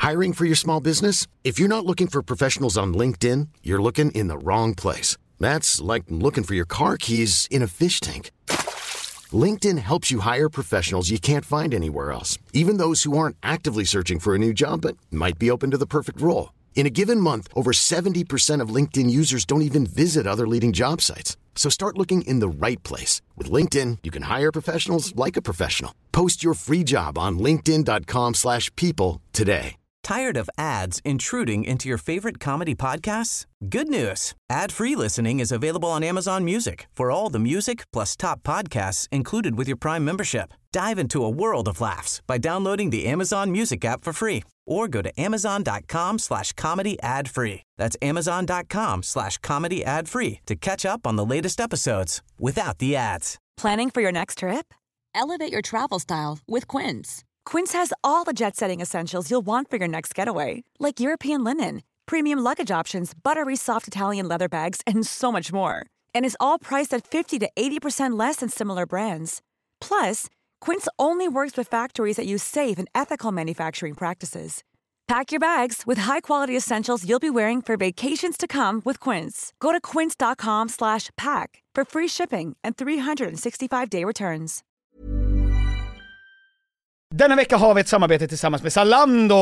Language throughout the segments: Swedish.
Hiring for your small business? If you're not looking for professionals on LinkedIn, you're looking in the wrong place. That's like looking for your car keys in a fish tank. LinkedIn helps you hire professionals you can't find anywhere else, even those who aren't actively searching for a new job but might be open to the perfect role. In a given month, over 70% of LinkedIn users don't even visit other leading job sites. So start looking in the right place. With LinkedIn, you can hire professionals like a professional. Post your free job on linkedin.com/people today. Tired of ads intruding into your favorite comedy podcasts? Good news. Ad-free listening is available on Amazon Music for all the music plus top podcasts included with your Prime membership. Dive into a world of laughs by downloading the Amazon Music app for free or go to amazon.com/comedy ad-free. That's amazon.com/comedy ad-free to catch up on the latest episodes without the ads. Planning for your next trip? Elevate your travel style with Quince. Quince has all the jet-setting essentials you'll want for your next getaway, like European linen, premium luggage options, buttery soft Italian leather bags, and so much more. And is all priced at 50 to 80% less than similar brands. Plus, Quince only works with factories that use safe and ethical manufacturing practices. Pack your bags with high-quality essentials you'll be wearing for vacations to come with Quince. Go to quince.com/pack for free shipping and 365-day returns. Denna vecka har vi ett samarbete tillsammans med Zalando.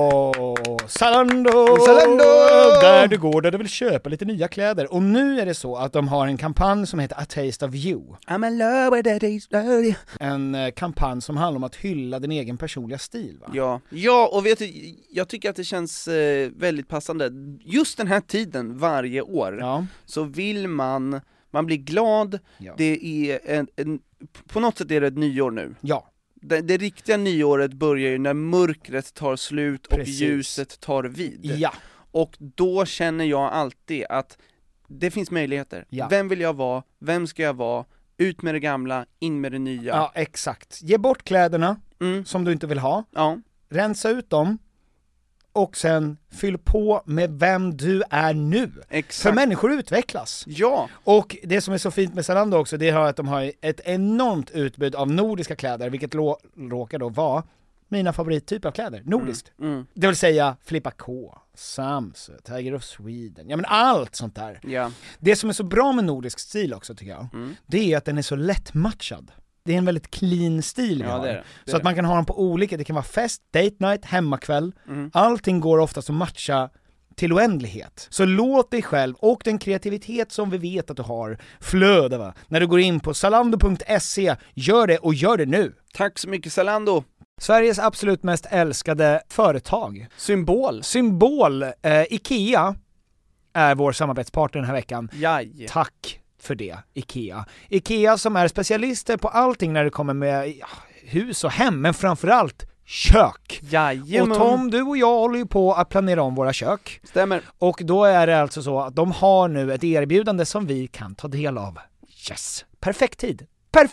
Zalando! Där du går där du vill köpa lite nya kläder. Och nu är det så att de har en kampanj som heter A Taste of You. I'm in love with a taste of you. En kampanj som handlar om att hylla din egen personliga stil, va? Ja, och vet du, jag tycker att det känns väldigt passande. Just den här tiden varje år så vill man blir glad. Det är på något sätt är det ett nyår nu. Ja. Det riktiga nyåret börjar ju när mörkret tar slut och ljuset tar vid. Ja. Och då känner jag alltid att det finns möjligheter. Ja. Vem vill jag vara? Vem ska jag vara? Ut med det gamla, in med det nya. Ja, exakt. Ge bort kläderna som du inte vill ha. Ja. Rensa ut dem. Och sen fyll på med vem du är nu. Exakt. För människor utvecklas. Ja. Och det som är så fint med Zalando också, det är att de har ett enormt utbud av nordiska kläder, vilket råkar då vara mina favorittyper av kläder, nordiskt. Det vill säga Filippa K, Samsö, Tiger of Sweden, ja men allt sånt där. Ja. Det som är så bra med nordisk stil också tycker jag, det är att den är så lättmatchad. Det är en väldigt clean stil vi har. Det så att man kan ha dem på olika, det kan vara fest, date night, hemmakväll. Allting går ofta att matcha till oändlighet. Så låt dig själv och den kreativitet som vi vet att du har flöda, va? När du går in på zalando.se, gör det och gör det nu. Tack så mycket Zalando. Sveriges absolut mest älskade företag. Symbol. IKEA är vår samarbetspartner den här veckan. Jaj. Tack för det, IKEA som är specialister på allting när det kommer med hus och hem, men framförallt kök. Jajamän. Och Tom, du och jag håller ju på att planera om våra kök. Stämmer. Och då är det alltså så att de har nu ett erbjudande som vi kan ta del av. Yes, perfekt tid.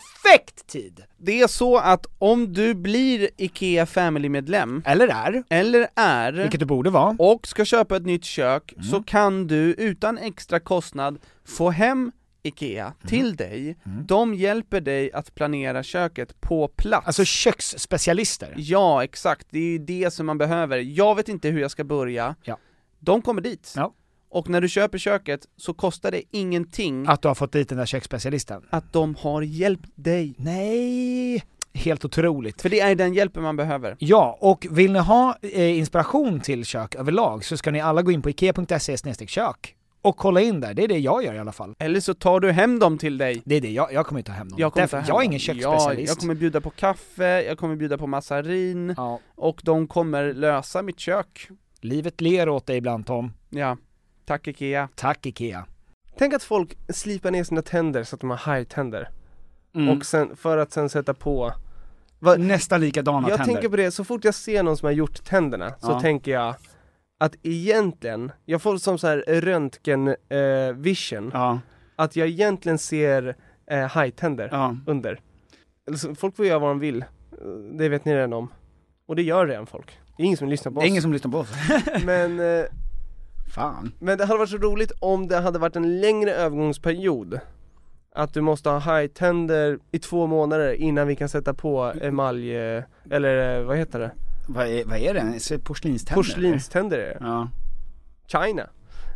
Det är så att om du blir IKEA Family-medlem eller är, vilket du borde vara, och ska köpa ett nytt kök, så kan du utan extra kostnad få hem IKEA till dig. De hjälper dig att planera köket på plats. Alltså köksspecialister. Ja, exakt. Det är ju det som man behöver. Jag vet inte hur jag ska börja. Ja. De kommer dit. Ja. Och när du köper köket så kostar det ingenting att du har fått dit den där köksspecialisten. Att de har hjälpt dig. Nej, helt otroligt. För det är den hjälpen man behöver. Ja, och vill ni ha inspiration till kök överlag så ska ni alla gå in på ikea.se/kök och kolla in där. Det är det jag gör i alla fall. Eller så tar du hem dem till dig. Det är det, jag kommer inte ta hem dem. Jag är ingen köksspecialist. Jag kommer bjuda på kaffe, jag kommer bjuda på massarin. Ja. Och de kommer lösa mitt kök. Livet ler åt dig ibland, Tom. Ja, tack IKEA. Tack IKEA. Tänk att folk slipar ner sina tänder så att de har hajtänder. Och sen, för att sen sätta på nästan likadana tänder. Jag tänker på det, så fort jag ser någon som har gjort tänderna så tänker jag att egentligen, jag får som så här röntgen vision, att jag egentligen ser hajtänder under. Alltså, folk får göra vad de vill, det vet ni redan om. Och det gör redan folk. Det är ingen som lyssnar på oss. Det är ingen som lyssnar på oss. Men fan. Men det hade varit så roligt om det hade varit en längre övergångsperiod. Att du måste ha hajtänder i 2 månader innan vi kan sätta på emalj, eller vad heter det? Vad är det? Porslinständer? Porslinständer är det. Ja. China.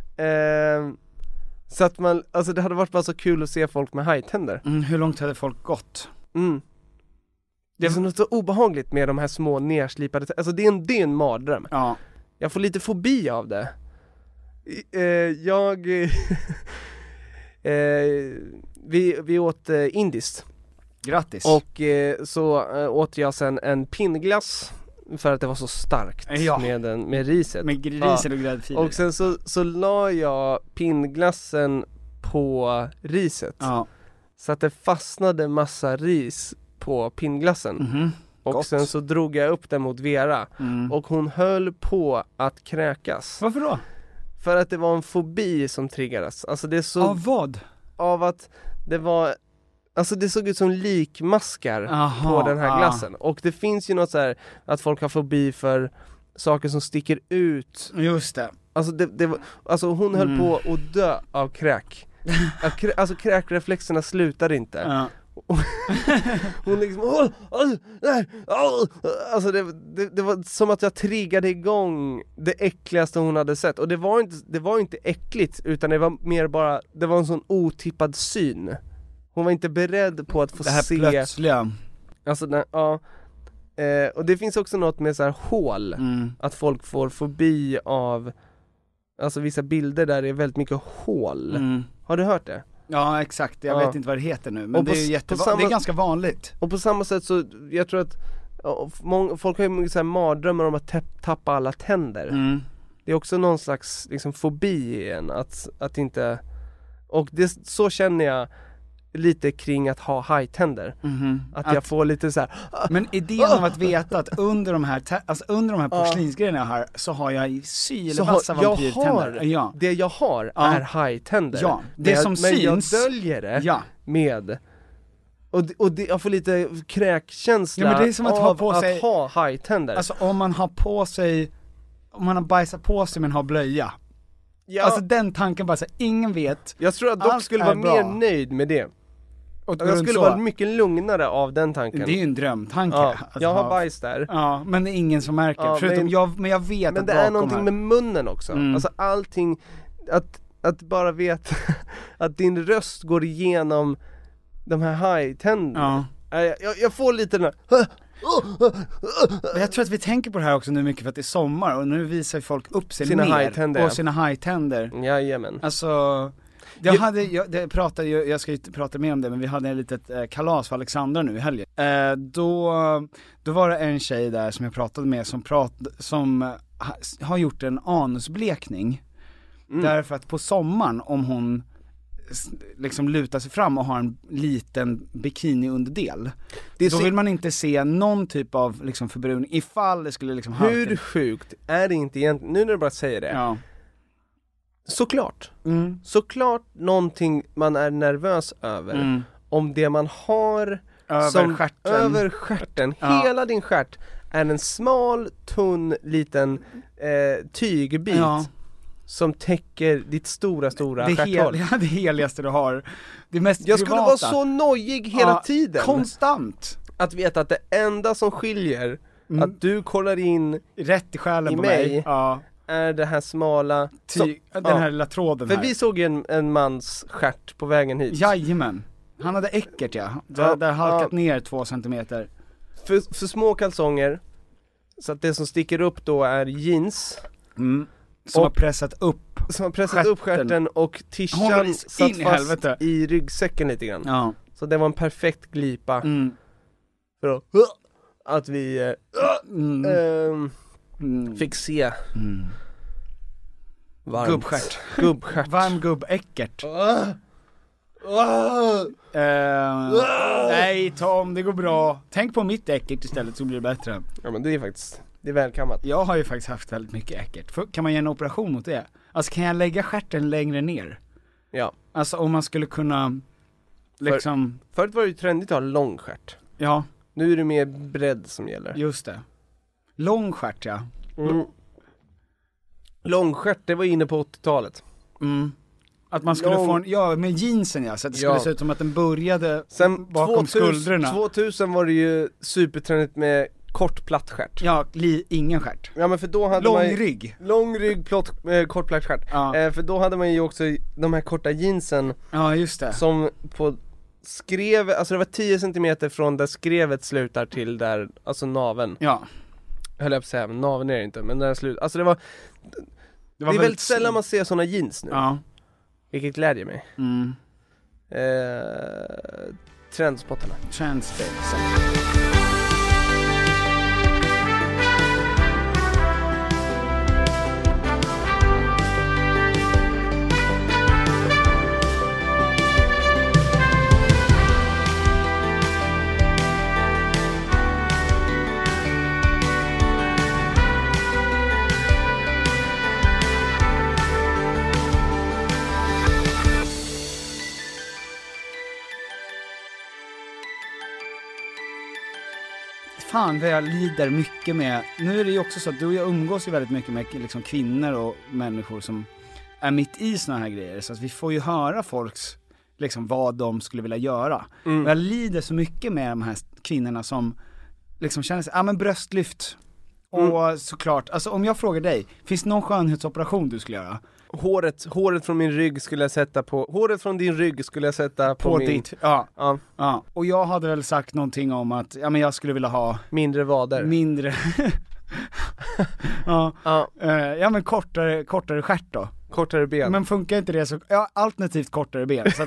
Så att man, alltså det hade varit bara så kul att se folk med hajtänder. Hur långt hade folk gått? Det är så något så obehagligt med de här små nerslipade, alltså det är en mardröm. Ja. Jag får lite fobi av det. Vi åt indiskt. Grattis. Och så åt jag sen en pinnglass för att det var så starkt med riset. Med riset och gräddfiler. Och sen så la jag pinnglassen på riset. Ja. Så att det fastnade massa ris på pinnglassen. Och Gott. sen så drog jag upp den mot Vera. Och hon höll på att kräkas. Varför då? För att det var en fobi som triggades. Alltså det är så... Av vad? Av att det var... Alltså det såg ut som likmaskar på den här glassen. Och det finns ju något så här att folk har fobi för saker som sticker ut. Just det. Alltså, alltså hon höll på att dö av kräk. Alltså kräkreflexerna slutade inte. Ja. Hon liksom alltså det var som att jag triggade igång det äckligaste hon hade sett. Och det var inte äckligt, utan det var mer bara, det var en sån otippad syn. Hon var inte beredd på att få se det här plötsliga. Alltså och det finns också något med så här hål, att folk får fobi av, alltså vissa bilder där det är väldigt mycket hål. Har du hört det? Ja, exakt. Jag vet inte vad det heter nu, men det är det är ganska vanligt. Och på samma sätt så, jag tror att folk har ju så här mardrömmar om att tappa alla tänder. Det är också någon slags liksom fobi i en, att inte, och så känner jag lite kring att ha hajtänder. Att jag får lite så här. Men idén av att veta att under de här porslinsgrejerna jag har, så har jag sylvassa vampyrtänder. Ja. Det jag har är hajtänder. Ja, det som syns. Men jag döljer det med... Och jag får lite kräkkänsla men det är som att ha på sig, att ha hajtänder. Alltså om man har bajsat på sig men har blöja. Ja. Alltså den tanken bara så här, ingen vet. Jag tror att de skulle vara mer nöjd med det. Och jag skulle vara mycket lugnare av den tanken. Det är ju en drömtanke. Ja, jag har bajs där. Ja, men det är ingen som märker. Ja, förutom men jag vet men att det är någonting med munnen också. Alltså allting, att bara veta att din röst går igenom de här hajtänderna. Jag får lite den här. Jag tror att vi tänker på det här också nu mycket för att det är sommar och nu visar folk upp sig sina mer hajtänder. och sina hajtänder. Jajamän. Alltså jag ska ju prata mer om det, men vi hade ett litet kalas för Alexandra nu i helgen. Då var det en tjej där som jag pratade med som har gjort en anusblekning. Därför att på sommaren, om hon liksom lutar sig fram och har en liten bikiniunderdel, då vill man inte se någon typ av liksom förbrunning ifall det skulle liksom hur sjukt är det inte egentligen, nu när du bara säger det. Ja. Såklart någonting man är nervös över. Om det man har över stjärten, hela din stjärt är en smal, tunn, liten tygbit som täcker ditt stora stjärthål. Det heligaste du har. Det mest jag privata. skulle vara så nojig hela tiden. Konstant. Att veta att det enda som skiljer att du kollar in rätt i själen i på mig är det här smala den här lilla tråden. För vi såg ju en mans stjärt på vägen hit. Jajamän. Han hade äckert där halkat ner 2 centimeter. För små kalsonger. Så att det som sticker upp då är jeans. Som har pressat upp stjärten och tishan satt fast i ryggsäcken lite grann. Ja. Så det var en perfekt glipa för att vi fick se gubbstjärt. Varm gubbäckert. Nej Tom, det går bra. Tänk på mitt äckert istället så blir det bättre. Ja, men det är välkammat. Jag har ju faktiskt haft väldigt mycket äckert. Kan man göra en operation mot det? Alltså kan jag lägga stjärten längre ner? Ja. Alltså om man skulle kunna liksom... Förut var det ju trendigt att ha lång stjärt. Ja. Nu är det mer bredd som gäller. Just det. Lång stjärt, ja. Lång stjärt, det var inne på 80-talet. Att man skulle få med jeansen så att det skulle se ut som att den började sen bakom skuldrorna. 2000 var det ju supertrendigt med kort platt stjärt. Ja, ingen stjärt. Ja, men för då hade lång man rygg. Lång rygg, kort platt stjärt. Ja. För då hade man ju också de här korta jeansen. Ja, just det. Som på skrevet, alltså det var 10 centimeter från där skrevet slutar till där, alltså naveln. Ja. Höll jag på att säga, men naveln är det inte, men där slut. Alltså det är väldigt sällan man ser såna jeans nu. Ja. Vilket glädjer mig. Trendspottarna. Fan, vad jag lider mycket med. Nu är det ju också så att du och jag umgås ju väldigt mycket med liksom kvinnor och människor som är mitt i såna här grejer. Så att vi får ju höra folks, liksom vad de skulle vilja göra. Och jag lider så mycket med de här kvinnorna som liksom känner sig, men bröstlyft. Och såklart, alltså om jag frågar dig, finns det någon skönhetsoperation du skulle göra? Håret från min rygg skulle jag sätta på. Håret från din rygg skulle jag sätta på min... ditt. Ja. Och jag hade väl sagt någonting om att men jag skulle vilja ha mindre vader. Men kortare stjärt då. Kortare ben. Men funkar inte det så alternativt kortare ben så att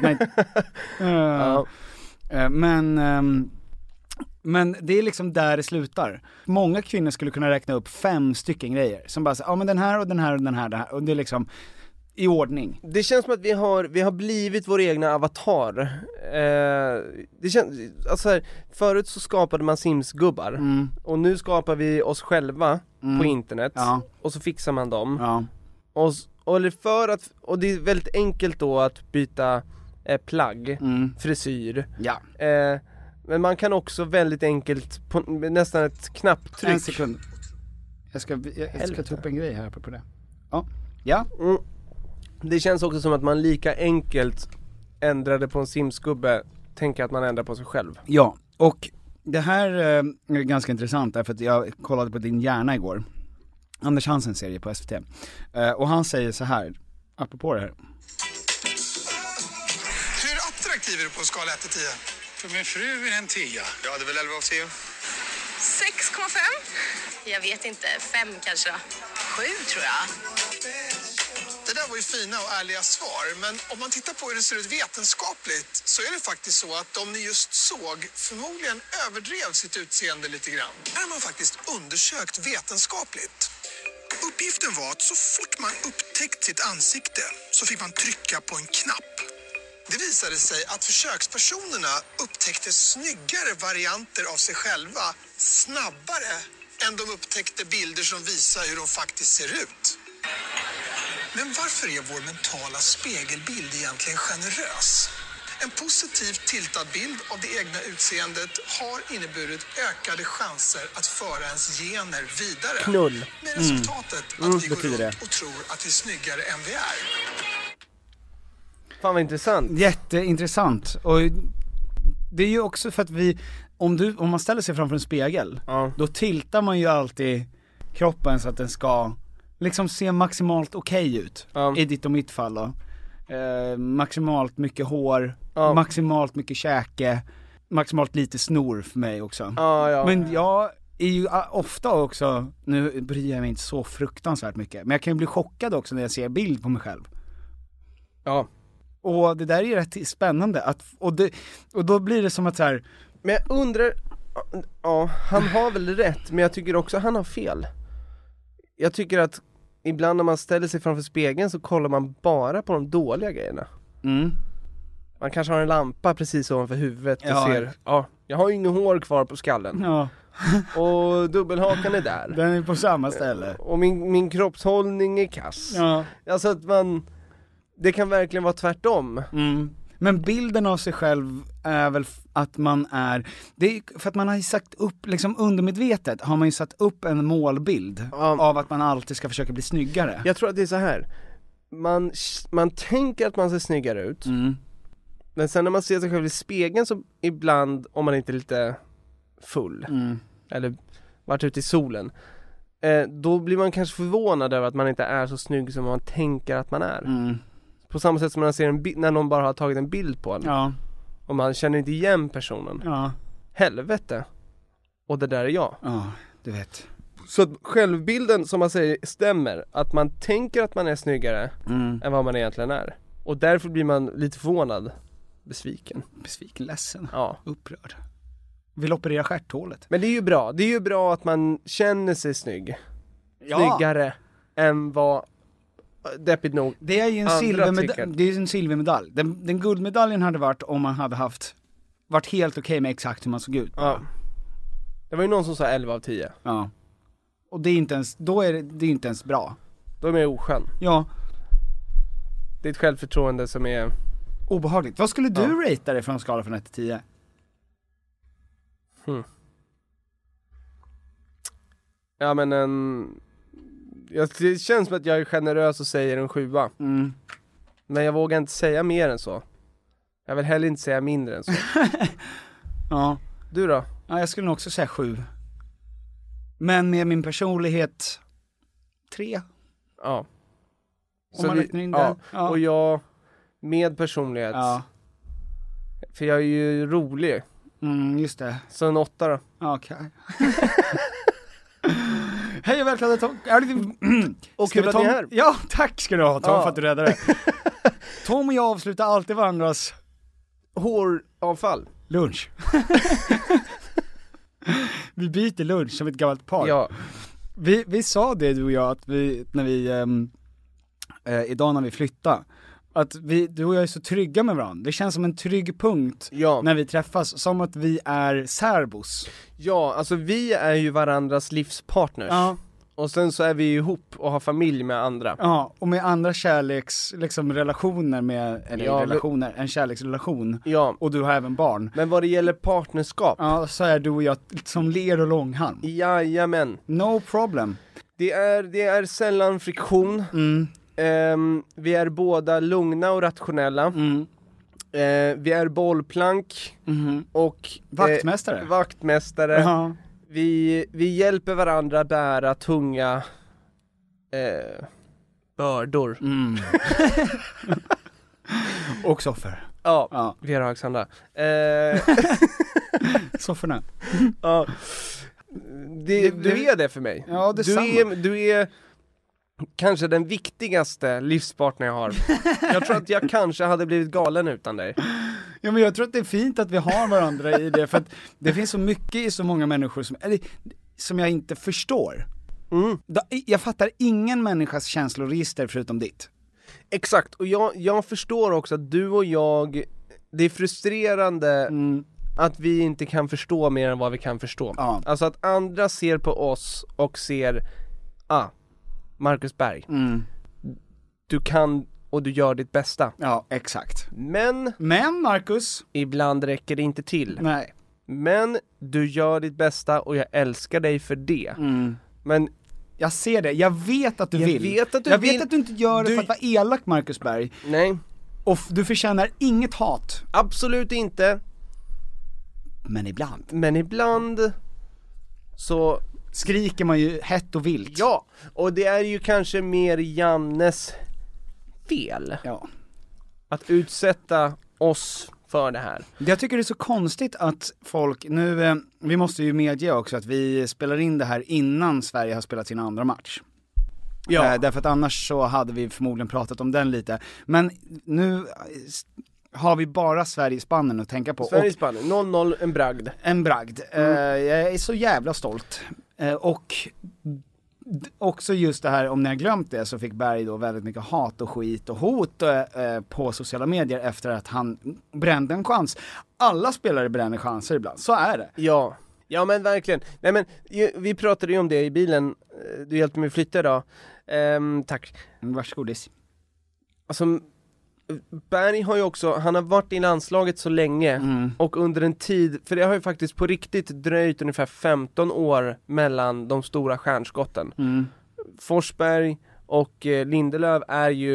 man men det är liksom där det slutar. Många kvinnor skulle kunna räkna upp 5 stycken grejer som bara säger, men den här och den här och den här, det här. Och det är liksom i ordning. Det känns som att vi har blivit vår egna avatar. Det känns, alltså här, förut så skapade man Sims-gubbar. Och nu skapar vi oss själva på internet. Och så fixar man dem. Och det är väldigt enkelt då att byta plagg, frisyr. Men man kan också väldigt enkelt på nästan ett knapptryck. En sekund. Jag ska ta upp en grej här på det. Det känns också som att man lika enkelt ändrade på en Sims-gubbe, tänker att man ändrar på sig själv. Ja, och det här är ganska intressant därför att jag kollade på Din hjärna igår. Anders Hansens serie på SVT. Och han säger så här, apropå det här. Hur attraktiv är du på en skala 1-10? För min fru är en 10. Ja, det är väl 11 av 10. 6,5? Jag vet inte, 5 kanske. 7 tror jag. Det där var ju fina och ärliga svar, men om man tittar på hur det ser ut vetenskapligt så är det faktiskt så att de ni just såg förmodligen överdrev sitt utseende lite grann. Det har man faktiskt undersökt vetenskapligt. Uppgiften var att så fort man upptäckt sitt ansikte så fick man trycka på en knapp. Det visade sig att försökspersonerna upptäckte snyggare varianter av sig själva snabbare än de upptäckte bilder som visar hur de faktiskt ser ut. Men varför är vår mentala spegelbild egentligen generös? En positivt tiltad bild av det egna utseendet har inneburit ökade chanser att föra ens gener vidare. Knull. Med resultatet att vi går runt och tror att vi är snyggare än vi är. Fan vad intressant. Jätteintressant. Och det är ju också för att om man ställer sig framför en spegel, då tiltar man ju alltid kroppen så att den ska liksom se maximalt okej ut. I ditt och mitt fall då. Maximalt mycket hår, maximalt mycket käke, maximalt lite snor för mig också. Men jag är ju ofta också, nu bryr jag mig inte så fruktansvärt mycket, men jag kan ju bli chockad också när jag ser bild på mig själv. Och det där är rätt spännande och då blir det som att så här. Men jag undrar, han har väl rätt, men jag tycker också att han har fel. Jag tycker att ibland när man ställer sig framför spegeln så kollar man bara på de dåliga grejerna. Man kanske har en lampa precis ovanför huvudet och ser, jag har ju ingen hår kvar på skallen. Och dubbelhakan är där. Den är på samma ställe. Och min kroppshållning är kass. Alltså att det kan verkligen vara tvärtom. Men bilden av sig själv är väl att man är, det är för att man har sagt upp, liksom undermedvetet har man ju satt upp en målbild av att man alltid ska försöka bli snyggare. Jag tror att det är så här. Man tänker att man ser snyggare ut. Men sen när man ser sig själv i spegeln så ibland, om man inte är lite full eller varit ute i solen, då blir man kanske förvånad över att man inte är så snygg som man tänker att man är. På samma sätt som man ser när någon bara har tagit en bild på en. Ja. Och man känner inte igen personen. Ja. Helvete. Och det där är jag. Ja, du vet. Så att självbilden, som man säger, stämmer. Att man tänker att man är snyggare än vad man egentligen är. Och därför blir man lite förvånad. Besviken, ledsen, upprörd. Vill operera stjärthålet. Men det är ju bra. Det är ju bra att man känner sig snygg. Snyggare än vad deppigt nog. Det är ju en silvermedalj. Den guldmedaljen hade varit om man hade varit helt okej med exakt hur man såg ut. Ja. Det var ju någon som sa 11 av 10. Ja. Och det är inte ens, då är det inte ens bra. Då är man oskön. Ja. Det är ett självförtroende som är obehagligt. Vad skulle du ratea det från en skala från 1 till 10? Ja, men det känns som att jag är generös och säger en 7. Men jag vågar inte säga mer än så. Jag vill heller inte säga mindre än så. Ja. Du då? Ja, jag skulle nog också säga 7. Men med min personlighet 3. Ja. Om man räknar in den. Ja. Och jag med personlighet. Ja. För jag är ju rolig. Just det. Så en 8 då. Okej. Hej och välkomna Tom. Och kul att ni är här. Ja, tack ska du ha Tom för att du räddade det. Tom och jag avslutar alltid varandras håravfall. Lunch. Vi byter lunch som ett gammalt par. Ja. Vi sa det, du och jag, att idag när vi flyttade, att du och jag är så trygga med varandra. Det känns som en trygg punkt när vi träffas, som att vi är särbos. Ja, alltså vi är ju varandras livspartners. Ja. Och sen så är vi ihop och har familj med andra. Ja, och med andra relationer en kärleksrelation. Ja. Och du har även barn. Men vad det gäller partnerskap. Ja, så är du och jag som ler och långhalm. Jajamän. No problem. Det är sällan friktion. Vi är båda lugna och rationella. Vi är bollplank och vaktmästare. Uh-huh. Vi hjälper varandra bära tunga bördor. Och soffer. Ja. Vi är högsamma. Sofforna. Ja. Du är det för mig. Ja, du är kanske den viktigaste livspartner jag har. Jag tror att jag kanske hade blivit galen utan dig. Ja, men jag tror att det är fint att vi har varandra i det, för att det finns så mycket i så många människor som jag inte förstår. Jag fattar ingen människas känsloregister förutom ditt. Exakt, och jag förstår också att du och jag, det är frustrerande att vi inte kan förstå mer än vad vi kan förstå. Ja. Alltså att andra ser på oss och ser Marcus Berg. Du kan och du gör ditt bästa. Ja, exakt. Men Marcus, ibland räcker det inte till. Nej. Men du gör ditt bästa och jag älskar dig för det. Men jag ser det. Jag vet att du vill. Jag vet att du inte gör det för att vara elak, Marcus Berg. Nej. Och du förtjänar inget hat. Absolut inte. Men ibland så skriker man ju hett och vilt. Ja, och det är ju kanske mer Jannes fel. Ja. Att utsätta oss för det här. Jag tycker det är så konstigt att folk nu, vi måste ju medge också att vi spelar in det här innan Sverige har spelat sin andra match. Ja. Därför att annars så hade vi förmodligen pratat om den lite. Men nu har vi bara Sverige-Spanien att tänka på. Sverige-Spanien, 0-0, en bragd. En bragd. Jag är så jävla stolt. Och också just det här, om ni har glömt det, så fick Berg då väldigt mycket hat och skit och hot på sociala medier efter att han brände en chans. Alla spelare bränner chanser ibland, så är det. Ja men verkligen. Nej men, vi pratade ju om det i bilen. Du hjälpte mig flytta idag. Tack. Varsågodis. Alltså, Berg har ju också, han har varit i landslaget så länge och under en tid, för det har ju faktiskt på riktigt dröjt ungefär 15 år mellan de stora stjärnskotten. Forsberg och Lindelöf är ju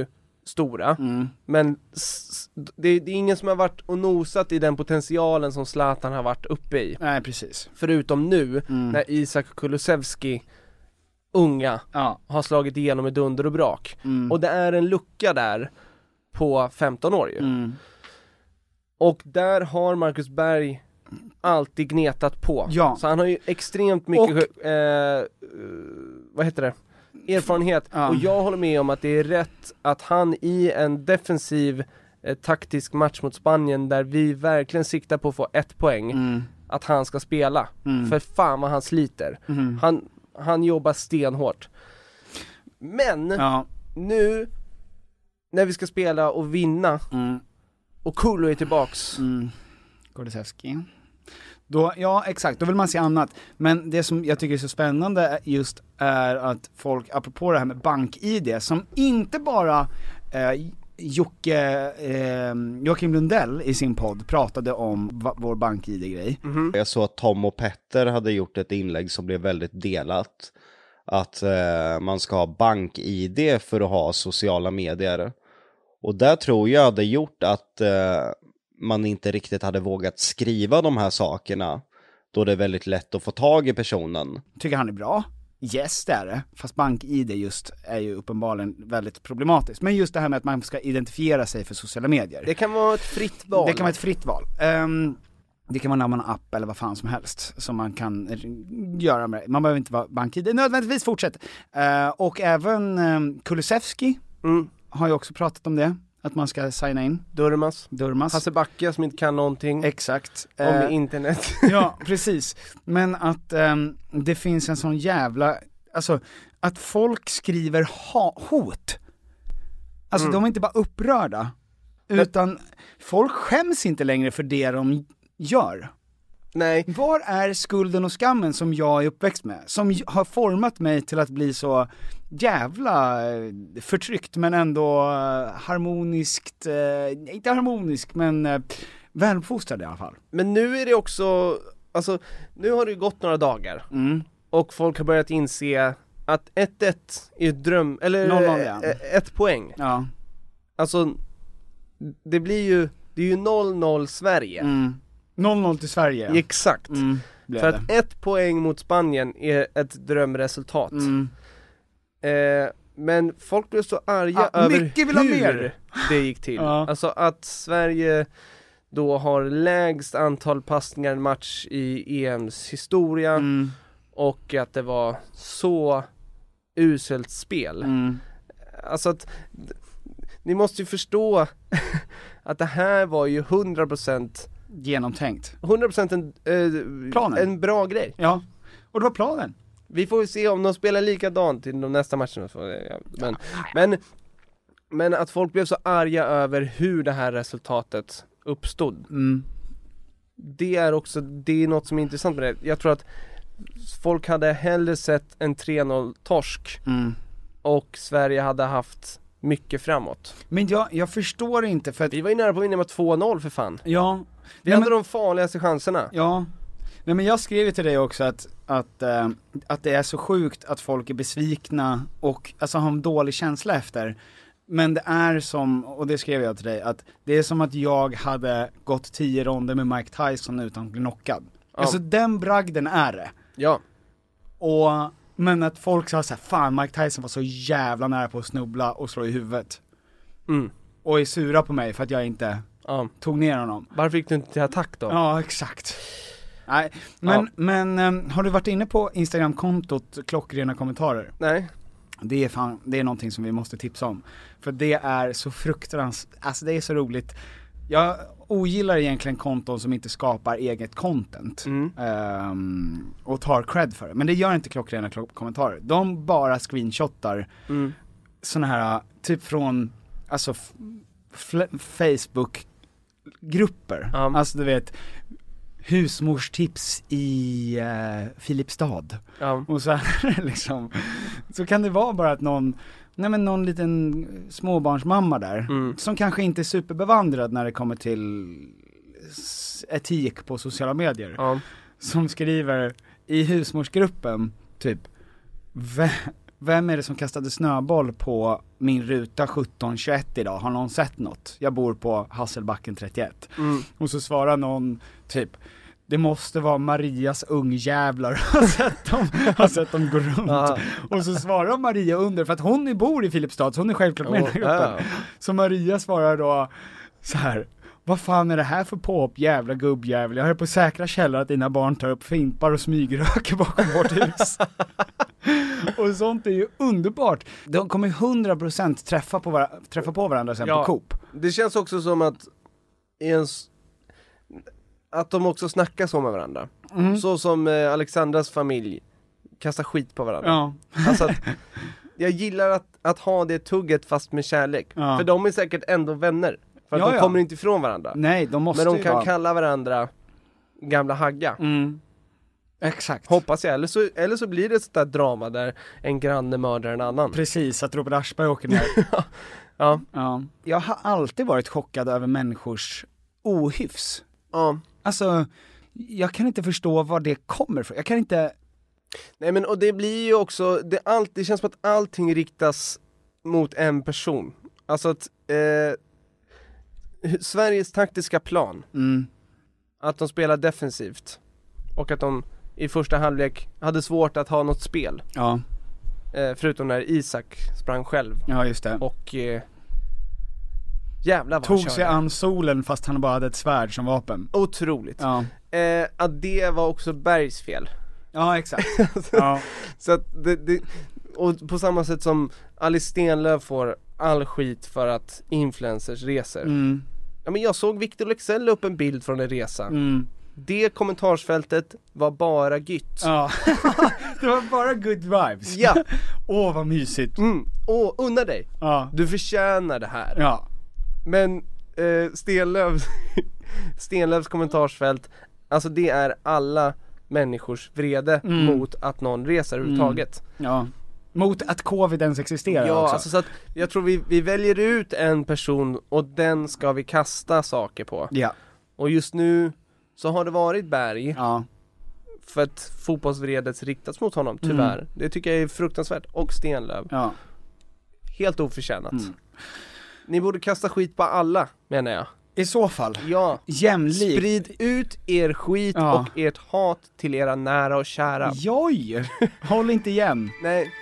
stora, men det är ingen som har varit och nosat i den potentialen som Zlatan har varit uppe i. Nej, precis. Förutom nu, när Isak Kulusevski, unga, har slagit igenom i dunder och brak. Och det är en lucka där på 15 år ju. Och där har Marcus Berg alltid gnetat på. Ja. Så han har ju extremt mycket vad heter det? Erfarenhet. Och jag håller med om att det är rätt att han i en defensiv taktisk match mot Spanien där vi verkligen siktar på att få 1 poäng, att han ska spela. För fan vad han sliter. Han jobbar stenhårt. Men nu när vi ska spela och vinna och Kulo är tillbaks. Kulusevski. Då, ja, exakt, då vill man se annat. Men det som jag tycker är så spännande just är att folk, apropå det här med bank-ID, som inte bara Joakim Lundell i sin podd pratade om vår bank-ID-grej. Jag såg att Tom och Petter hade gjort ett inlägg som blev väldigt delat. Att man ska ha bank-ID för att ha sociala medier. Och där tror jag hade gjort att man inte riktigt hade vågat skriva de här sakerna, då det är väldigt lätt att få tag i personen. Tycker han är bra? Yes, det är det. Fast bank-ID just är ju uppenbarligen väldigt problematiskt. Men just det här med att man ska identifiera sig för sociala medier. Det kan vara ett fritt val. Det kan vara ett fritt val. Det kan vara en app eller vad fan som helst som man kan göra med. Man behöver inte vara bank-ID. Nödvändigtvis fortsätt. Och även Kulusevski har ju också pratat om det. Att man ska signa in. Durmas. Hasse Backe som inte kan någonting. Exakt. Om internet. Ja, precis. Men att det finns en sån jävla... Alltså, att folk skriver hot. Alltså, de är inte bara upprörda. Utan folk skäms inte längre för det de gör. Nej. Var är skulden och skammen som jag är uppväxt med? Som har format mig till att bli så jävla förtryckt men ändå harmoniskt, inte harmonisk men väluppfostrad i alla fall. Men nu är det också, alltså nu har det ju gått några dagar och folk har börjat inse att 1-1 är dröm, eller 1 poäng. Ja. Alltså det blir ju, det är ju 0-0 Sverige. 0-0 till Sverige. Exakt. För att 1 poäng mot Spanien är ett drömresultat. Men folk blev så arga över hur det gick till. Alltså att Sverige då har lägst antal passningar i en match i EMs historia och att det var så uselt spel. Alltså att ni måste ju förstå att det här var ju 100% genomtänkt. 100% en bra grej. Ja, och det var planen. Vi får se om de spelar likadant i de nästa matcherna. Men att folk blev så arga över hur det här resultatet uppstod. Det är något som är intressant med det. Jag tror att folk hade hellre sett en 3-0 torsk och Sverige hade haft mycket framåt. Men jag förstår inte för att... Vi var ju nära på att vinna med 2-0 för fan. Ja. Vi hade de farligaste chanserna. Ja. Nej, men jag skrev till dig också att det är så sjukt att folk är besvikna och alltså har en dålig känsla efter. Men det är som, och det skrev jag till dig, att det är som att jag hade gått 10 ronder med Mike Tyson utan att bli knockad. Ja. Alltså den bragden är det. Ja. Men att folk sa så här, fan Mike Tyson var så jävla nära på att snubbla och slå i huvudet. Och är sura på mig för att jag inte tog ner honom. Varför gick du inte till attack då? Ja, exakt. Nej, men har du varit inne på Instagram-kontot Klockrena kommentarer? Nej. Det är någonting som vi måste tipsa om. För det är så fruktansvärt, alltså det är så roligt. Jag ogillar egentligen konton som inte skapar eget content och tar cred för det. Men det gör inte Klockrena kommentarer. De bara screenshotar såna här, typ från alltså Facebook-grupper. Alltså du vet, husmorstips i Filipstad. Och så här, liksom, så kan det vara bara att någon liten småbarnsmamma där som kanske inte är superbevandrad när det kommer till etik på sociala medier som skriver i husmorsgruppen typ vem är det som kastade snöboll på min ruta 1721 idag? Har någon sett något? Jag bor på Hasselbacken 31. Och så svarar någon typ, det måste vara Marias ungjävlar. har sett dem gå runt. Och så svarar Maria under, för att hon bor i Filipstad, så hon är självklart med i den här gruppen. Så Maria svarar då så här: vad fan är det här för påp, jävla gubbjävel? Jag hör på säkra källor att dina barn tar upp fimpar och smygröker bakom vårt hus. Och sånt är ju underbart. De kommer 100% träffa på varandra sen på Coop. Det känns också som att att de också snackar så med varandra. Så som Alexandras familj kastar skit på varandra. Ja. Alltså att, jag gillar att ha det tugget fast med kärlek. Ja. För de är säkert ändå vänner. För att de kommer inte ifrån varandra. Nej, de måste. Men de kan kalla varandra gamla hagga. Exakt. Hoppas jag. Eller så blir det ett sånt där drama där en granne mördar en annan. Precis, att Robert Aschberg åker ner. Ja. Jag har alltid varit chockad över människors ohyfs. Ja. Alltså, jag kan inte förstå var det kommer från. Jag kan inte... Nej, men och det blir ju också, det känns som att allting riktas mot en person. Alltså att Sveriges taktiska plan, att de spelar defensivt och att de i första halvlek hade svårt att ha något spel. Ja. Förutom när Isak sprang själv. Ja, just det. Och jävlar vad tog sig an solen fast han bara hade ett svärd som vapen. Otroligt. Ja. Att det var också Bergs fel. Ja, exakt. Ja. Så att och på samma sätt som Alice Stenlöf får all skit för att influencers reser. Ja, men jag såg Victor Leksell upp en bild från en resa. Det kommentarsfältet var bara gytt. Ja. Det var bara good vibes. Ja. Åh, vad mysigt. Unna dig. Ja. Du förtjänar det här. Ja. Men Stenlöfs kommentarsfält, alltså det är alla människors vrede mot att någon reser överhuvudtaget. Ja. Mot att covid ens existerar också. Ja, alltså så att jag tror vi väljer ut en person och den ska vi kasta saker på. Ja. Och just nu så har det varit Berg. Ja. För att fotbollsvredet riktats mot honom, tyvärr. Det tycker jag är fruktansvärt. Och Stenlöf. Ja. Helt oförtjänat. Ni borde kasta skit på alla, menar jag. I så fall. Ja. Jämlikt. Sprid ut er skit och ert hat till era nära och kära. Joj! Håll inte igen. Nej.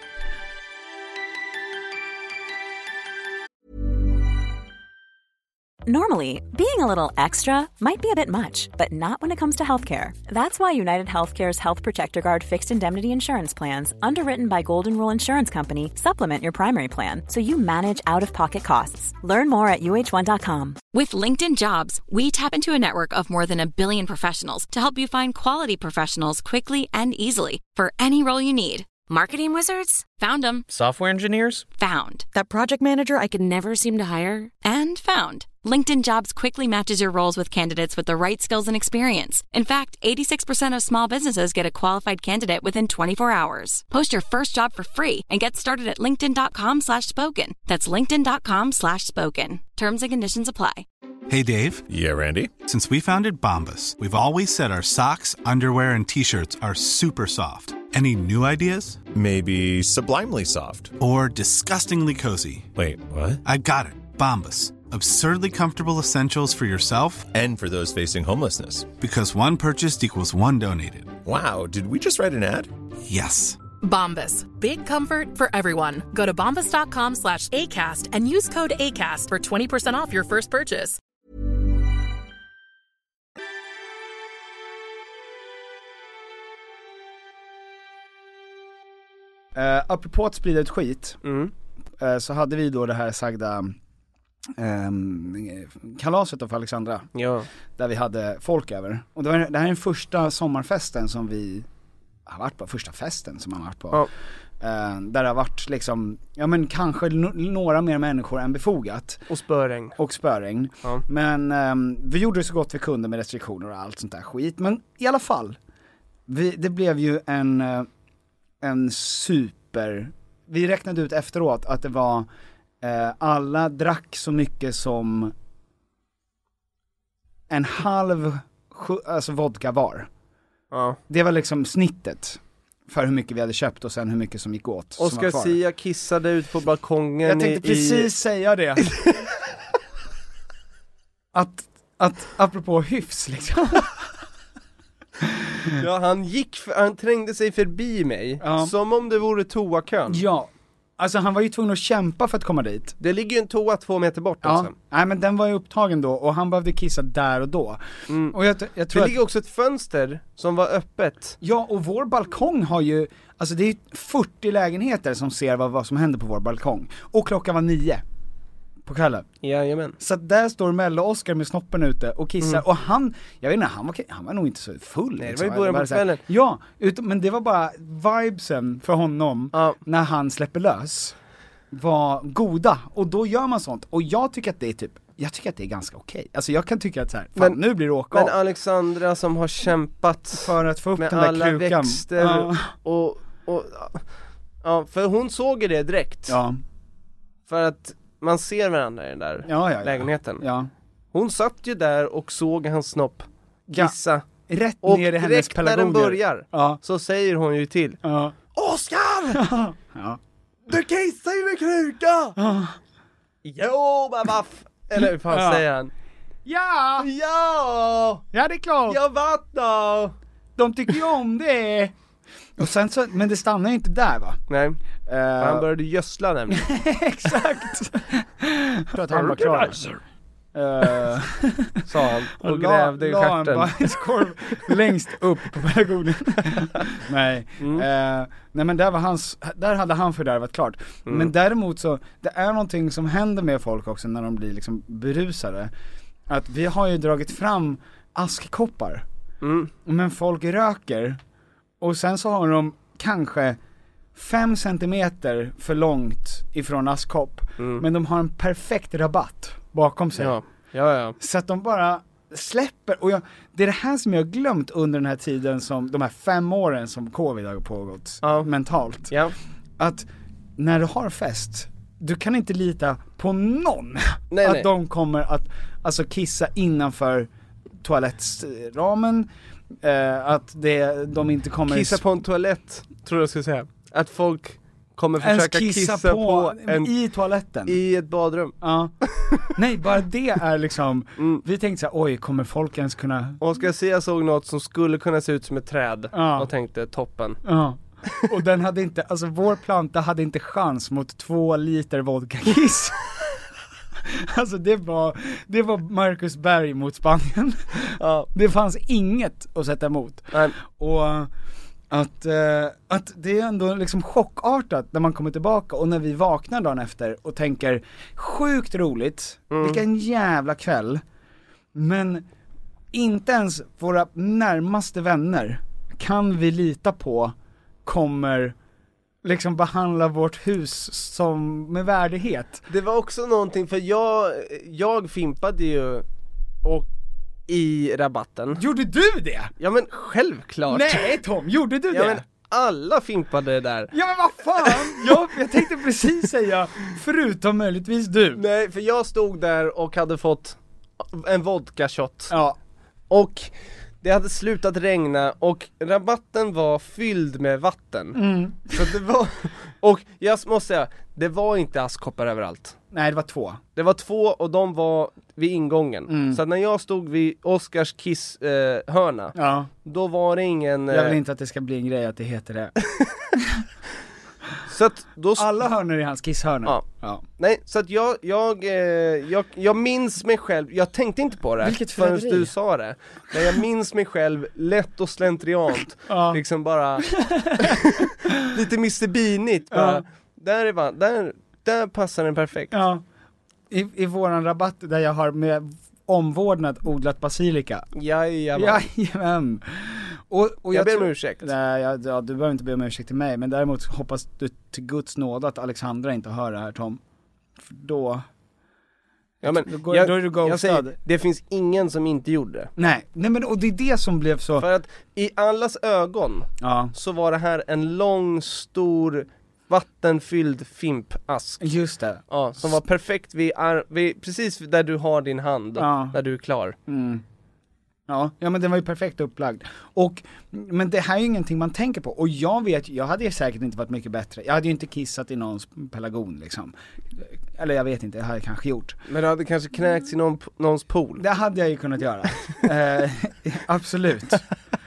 Normally, being a little extra might be a bit much, but not when it comes to healthcare. That's why United Healthcare's Health Protector Guard fixed indemnity insurance plans, underwritten by Golden Rule Insurance Company, supplement your primary plan so you manage out-of-pocket costs. Learn more at uh1.com. With LinkedIn Jobs, we tap into a network of more than 1 billion professionals to help you find quality professionals quickly and easily for any role you need. Marketing wizards? Found them. Software engineers? Found. That project manager I could never seem to hire? And found. LinkedIn Jobs quickly matches your roles with candidates with the right skills and experience. In fact, 86% of small businesses get a qualified candidate within 24 hours. Post your first job for free and get started at linkedin.com/spoken. That's linkedin.com/spoken. Terms and conditions apply. Hey, Dave. Yeah, Randy. Since we founded Bombas, we've always said our socks, underwear, and T-shirts are super soft. Any new ideas? Maybe sublimely soft. Or disgustingly cozy. Wait, what? I got it. Bombas. Absurdly comfortable essentials for yourself and for those facing homelessness. Because one purchased equals one donated. Wow, did we just write an ad? Yes. Bombas. Big comfort for everyone. Go to bombas.com/ACAST and use code ACAST for 20% off your first purchase. Apropå att sprida ett skit, så hade vi då det här sagda kalaset av Alexandra, där vi hade folk över. Och det här är den första sommarfesten som vi har varit på, första festen som man har varit på. Där det har varit liksom, ja men kanske några mer människor än befogat. Och spöregn. Men vi gjorde det så gott vi kunde med restriktioner och allt sånt där skit. Men i alla fall, det blev ju en super, vi räknade ut efteråt att det var alla drack så mycket som en halv vodka var. Det var liksom snittet för hur mycket vi hade köpt och sen hur mycket som gick åt. Oscar Sia kissade ut på balkongen. Jag tänkte precis säga det. att apropå hyfs liksom. Ja, han trängde sig förbi mig, som om det vore toakön. Ja, alltså han var ju tvungen att kämpa för att komma dit. Det ligger ju en toa 2 meter bort också. Nej, men den var ju upptagen då och han behövde kissa där och då. Och jag tror det ligger också ett fönster som var öppet. Ja, och vår balkong har ju, alltså det är 40 lägenheter som ser vad som händer på vår balkong. Och klockan var 9 på kvällen. Jajamän. Så där står Melle och Oscar med snoppen ute och kissar. Och han, jag vet inte, han var nog inte så full. Nej, det var ju början på kvällen. Ja, men det var bara vibesen för honom när han släpper lös var goda. Och då gör man sånt. Och jag tycker att det är det är ganska okej. Alltså jag kan tycka att så här, fan, nu blir det åka av. Men Alexandra som har kämpat för att få upp med den där alla krukan. Växter och för hon såg det direkt. Ja. För att man ser varandra i den där lägenheten. Ja. Hon satt ju där och såg hans snopp kissa. Rätt och ner i hennes pelargoner. Och när den börjar så säger hon ju till. Oscar! Du kissar ju med kruka! Jo, babaff! Eller hur fan säger han? Ja, det är klart. Jag vattnar. De tycker ju om det. Och sen så, men det stannar ju inte där, va? Nej, han började gödsla nämligen. Exakt. För att han var klar. Sa han och grävde i stjärten. La en bajskorv längst upp på pelargonen. Nej. Nej, men där hade han fördärvat klart. Men däremot så, det är någonting som händer med folk också när de blir liksom berusade. Att vi har ju dragit fram askkoppar. Men folk röker. Och sen så har de kanske 5 centimeter för långt ifrån askkopp. Men de har en perfekt rabatt bakom sig. Ja. Så att de bara släpper. Och det är det här som jag har glömt under den här tiden, som de här 5 åren som covid har pågått mentalt. Att när du har fest, du kan inte lita på någon att de kommer att kissa innanför toalettramen. Att de inte kommer kissa på en toalett, tror jag ska säga. Att folk kommer försöka kissa på i toaletten i ett badrum. Nej, bara det är liksom vi tänkte så här, oj, kommer folk ens kunna. Och ska jag säga, jag såg något som skulle kunna se ut som ett träd och tänkte toppen. Och den hade inte, alltså vår planta hade inte chans mot 2 liter vodka-kiss. Alltså det var Marcus Berg mot Spanien. Det fanns inget att sätta emot. Och att det är ändå liksom chockartat när man kommer tillbaka och när vi vaknar dagen efter och tänker sjukt roligt, vilken jävla kväll. Men inte ens våra närmaste vänner kan vi lita på kommer liksom behandla vårt hus som med värdighet. Det var också någonting, för jag fimpade ju och i rabatten. Gjorde du det? Ja, men självklart. Nej, Tom, gjorde du det? Ja, men alla fimpade där. Ja, men vad fan? Jag tänkte precis säga, förutom möjligtvis du. Nej, för jag stod där och hade fått en vodka shot. Och det hade slutat regna och rabatten var fylld med vatten. Så det var, och jag måste säga, det var inte askkoppar överallt. Nej, det var 2. Det var 2 och de var vid ingången. Så att när jag stod vid Oscars kisshörna, då var det ingen. Jag vill inte att det ska bli en grej att det heter det. Så att då alla hörnor i hans kisshörna. Nej, så att jag minns mig själv. Jag tänkte inte på det förrän du sa det. Men jag minns mig själv lätt och slentriant. Liksom bara lite Mr. Beanigt bara. Där passar den perfekt. I våran rabatt där jag har med omvårdnad odlat basilika. Jajamän. Och jag ber om ursäkt. Nej, du behöver inte be om ursäkt till mig. Men däremot hoppas du till Guds nåd att Alexandra inte hör det här, Tom. För då då är du ghostad. Jag säger, det finns ingen som inte gjorde det. Nej, men och det är det som blev så. För att i allas ögon så var det här en lång, stor, vattenfylld fimpask. Just det. Som var perfekt vid precis där du har din hand, där du är klar. Ja, men den var ju perfekt upplagd. Men det här är ju ingenting man tänker på. Och jag hade ju säkert inte varit mycket bättre. Jag hade ju inte kissat i någons pelargon liksom. Eller jag vet inte, det hade jag kanske gjort. Men du hade kanske knäckts i någons pool? Det hade jag ju kunnat göra. Absolut.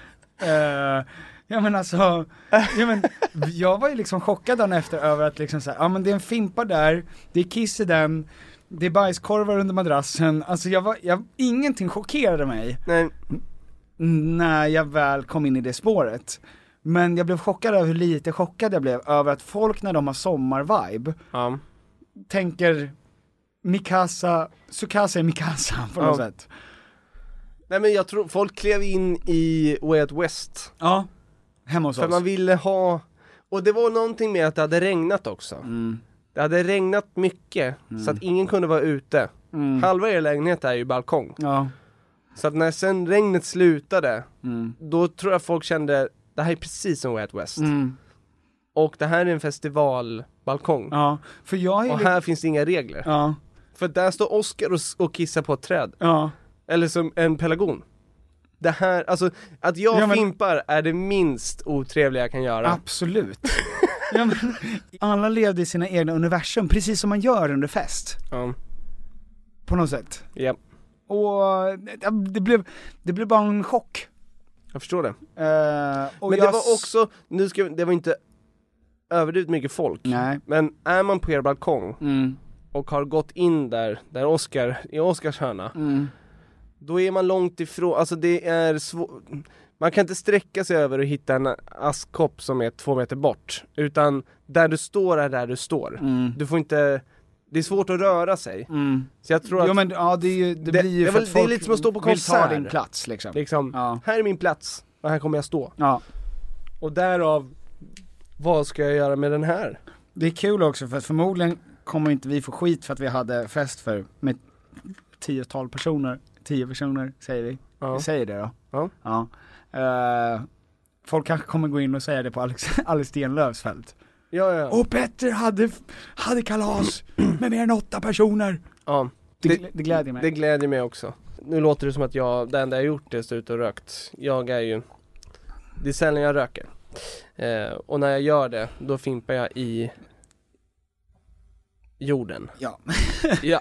Jag var ju liksom chockad dagen efter över att liksom så här, men det är en fimpa där, det är kiss i den, det är bajskorvar under madrassen. Alltså ingenting chockerade mig. Nej. När jag väl kom in i det spåret. Men jag blev chockad över hur lite chockad jag blev över att folk när de har sommarvibe tänker Sukasa är Mikasa på något sätt. Nej, men jag tror folk klev in i Way Out West. Ja, hemma hos oss. För man ville ha, och det var någonting med att det hade regnat också. Det hade regnat mycket så att ingen kunde vara ute. Halva er lägenhet är ju balkong. Ja. Så att när sen regnet slutade, då tror jag folk kände, det här är precis som Way Out West. Och det här är en festivalbalkong. Ja, för och här finns det inga regler. Ja. För där står Oscar och kissar på ett träd. Ja. Eller som en pelargon. Det här, alltså, att jag fimpar är det minst otrevliga jag kan göra. Absolut. Alla levde i sina egna universum, precis som man gör under fest. På något sätt. Ja. Och det blev bara en chock. Jag förstår det. Och men det var också, det var inte överdrivet mycket folk. Nej. Men är man på er balkong och har gått in där Oscar, i Oscars hörna, då är man långt ifrån, alltså det är man kan inte sträcka sig över och hitta en askkopp som är 2 meter bort, utan där du står är där du står. Du får inte, det är svårt att röra sig. Så jag tror att det blir ju för att folk det är lite som att stå på konsert. Vill ta din plats liksom. Här är min plats och här kommer jag stå. Ja. Och därav, vad ska jag göra med den här? Det är kul också, för att förmodligen kommer inte vi få skit för att vi hade fest med 10 personer, säger vi. Ja. Vi säger det då. Ja. Folk kanske kommer gå in och säga det på Alice Stenlöfs fält. Ja. Och Petter hade kalas med mer än 8 personer. Ja. Det glädjer mig. Det glädjer mig också. Nu låter det som att det enda jag gjort är att stå ut och rökt. Det är sällan jag röker. Och när jag gör det, då fimpar jag i jorden. Ja. Ja.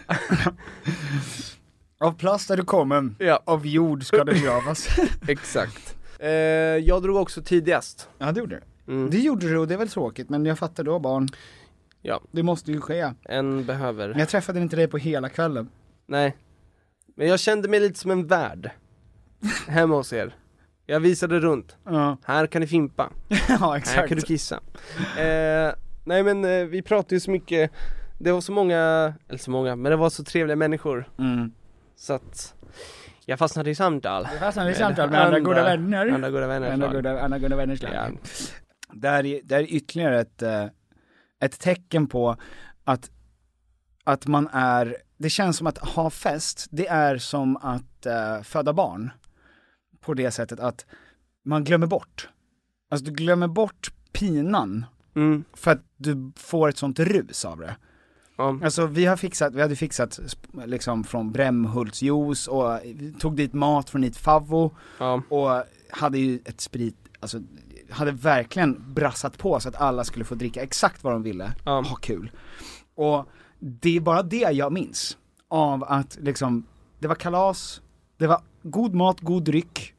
Av plast är du kommen. Ja. Av jord ska det gravas. Exakt. Jag drog också tidigast. Ja, det gjorde du. Det gjorde du, och det är väl tråkigt, men jag fattar då, barn. Ja. Det måste ju ske. En behöver. Jag träffade inte dig på hela kvällen. Nej. Men jag kände mig lite som en värd hemma hos er. Jag visade runt. Ja. Här kan ni fimpa. Ja, exakt. Här kan du kissa. Nej, men vi pratade ju så mycket. Det var så många, men det var så trevliga människor. Så att jag fastnade i samtal. Med andra goda vänner. Andra goda vänner. Ja. Det är ytterligare ett tecken på att man är, det känns som att ha fest, det är som att föda barn. På det sättet att man glömmer bort. Alltså du glömmer bort pinan. För att du får ett sånt rus av det. Alltså vi hade fixat liksom från Brämhultsjuice och tog dit mat från ett favvo och hade ju ett sprit, alltså hade verkligen brassat på så att alla skulle få dricka exakt vad de ville, ha kul. Och det är bara det jag minns av att liksom, det var kalas, det var god mat, god dryck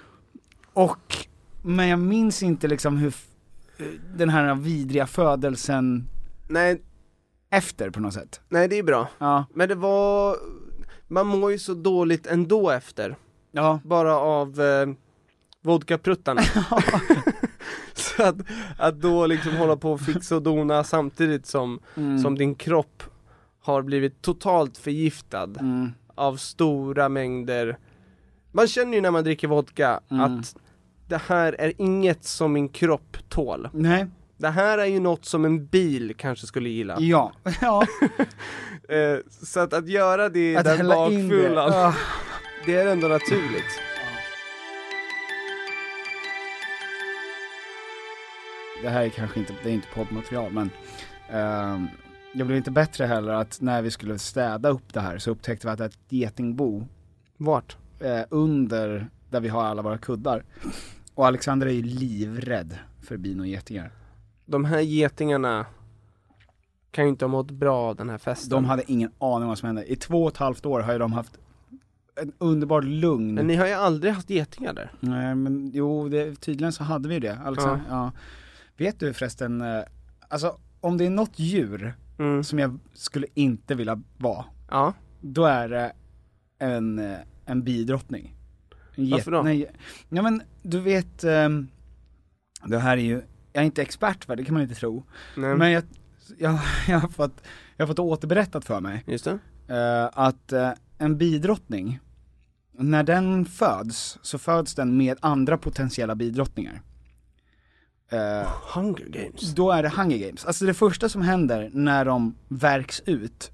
men jag minns inte liksom hur den här vidriga födelsen efter på något sätt. Nej, det är bra. Ja. Men det var, man mår ju så dåligt ändå efter. Ja. Bara av vodkapruttarna. Så att då liksom hålla på och fixa och dona samtidigt som din kropp har blivit totalt förgiftad av stora mängder. Man känner ju när man dricker vodka att det här är inget som min kropp tål. Nej. Det här är ju något som en bil kanske skulle gilla. Ja. Så att göra det att den bakfyllan, det är ändå naturligt. Det här är kanske inte, det är inte poddmaterial, men jag blev inte bättre heller att när vi skulle städa upp det här så upptäckte vi att ett getingbo. Vart? under där vi har alla våra kuddar. Och Alexander är ju livrädd för bin och getingar. De här getingarna kan ju inte ha mått bra av den här festen. De hade ingen aning om vad som hände. I 2,5 år har ju de haft en underbar lugn. Men ni har ju aldrig haft getingar där. Nej, men jo, tydligen så hade vi det. Alexander, ja. Vet du förresten, alltså om det är något djur som jag skulle inte vilja vara, då är det en bidrottning. Varför då? Nej, ja men du vet, det här är ju, jag är inte expert för det kan man inte tro. Nej. Men jag har fått återberättat för mig. Just det. Att en bidrottning, när den föds så föds den med andra potentiella bidrottningar. Hunger Games. Då är det Hunger Games. Alltså det första som händer när de värks ut,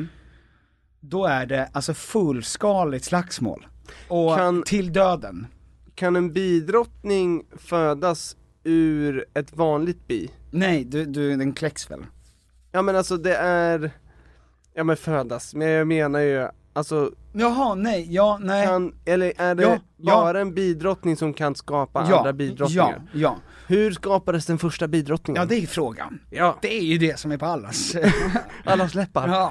då är det alltså fullskaligt slagsmål. Och till döden. Kan en bidrottning födas ur ett vanligt bi? Nej, den kläcks väl? Ja men alltså det är, ja men födas, men jag menar ju alltså. Jaha, nej. Eller är det bara en bidrottning som kan skapa andra bidrottningar? Ja. Hur skapades den första bidrottningen? Ja, det är frågan. Ja. Det är ju det som är på allas läppar. Ja.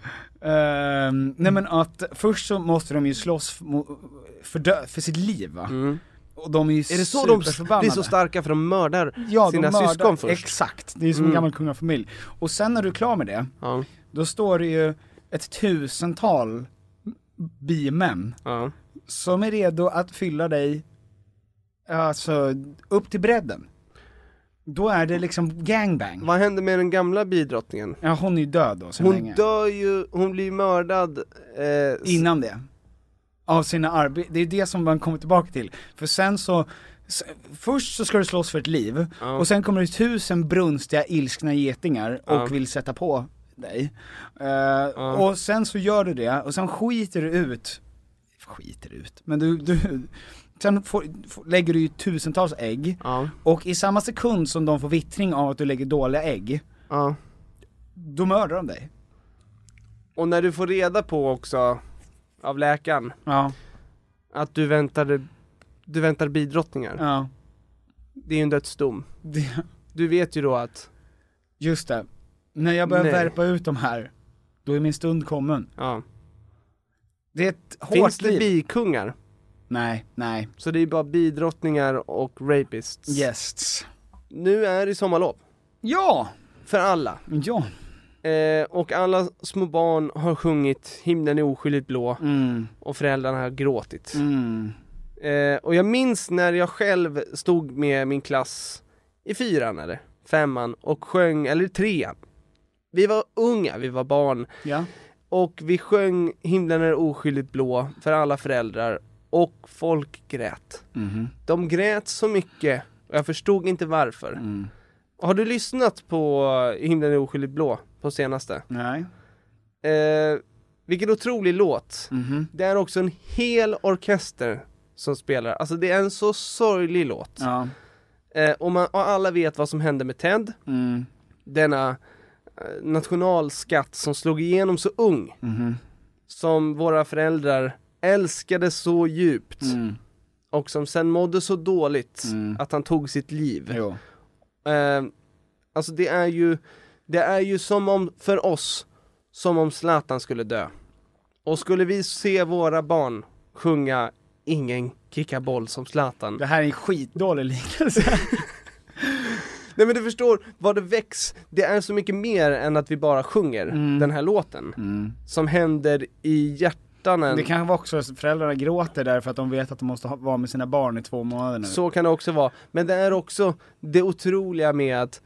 Nej men att först så måste de ju slåss för sitt liv, va? Och de är ju är det så de blir så starka för de mördar sina syskon först? Exakt, det är som en gammal kungafamilj. Och sen när du är klar med det, då står det ju ett 1000-tal bimän som är redo att fylla dig alltså upp till bredden. Då är det liksom gangbang. Vad händer med den gamla bidrottningen? Ja, hon är ju död då. Hon dör ju, hon blir mördad innan det. Av sina arbeten. Det är det som man kommer tillbaka till. För sen så först så ska du slåss för ett liv. Och sen kommer det 1000 brunstiga, ilskna getingar och vill sätta på dig. Och sen så gör du det. Och sen skiter du ut. Men du sen lägger du ju 1000-tals ägg. Och i samma sekund som de får vittring av att du lägger dåliga ägg, då mördar de dig. Och när du får reda på också av läkaren att du väntar bidrottningar, det är ju en dödsdom. Du vet ju då att just det, när jag börjar värpa ut de här, då är min stund kommen. Det är ett hårt Finns det liv. bikungar? Nej. Så det är bara bidrottningar och rapists. Yes. Nu är det sommarlov. Ja. För alla. Ja. Och alla små barn har sjungit Himlen är oskyldigt blå. Och föräldrarna har gråtit. Och jag minns när jag själv stod med min klass i 4:an eller 5:an och sjöng, eller 3:an. Vi var unga, vi var barn. Ja. Och vi sjöng Himlen är oskyldigt blå för alla föräldrar. Och folk grät. De grät så mycket och jag förstod inte varför. Har du lyssnat på Himlen är oskyldigt blå på senaste? Nej. Vilken otrolig låt. Det är också en hel orkester som spelar. Alltså det är en så sorglig låt. Och alla vet vad som hände med Ted. Denna nationalskatt som slog igenom så ung. Som våra föräldrar älskade så djupt. Och som sen mådde så dåligt att han tog sitt liv. Alltså det är ju som om, för oss, som om Zlatan skulle dö. Och skulle vi se våra barn sjunga Ingen kickar boll som Zlatan. Det här är en skitdålig liknelse. Nej men du förstår vad det väcks. Det är så mycket mer än att vi bara sjunger den här låten. Som händer i hjärtan. Det kan vara också att föräldrarna gråter därför att de vet att de måste vara med sina barn i 2 månader nu. Så kan det också vara. Men det är också det otroliga med att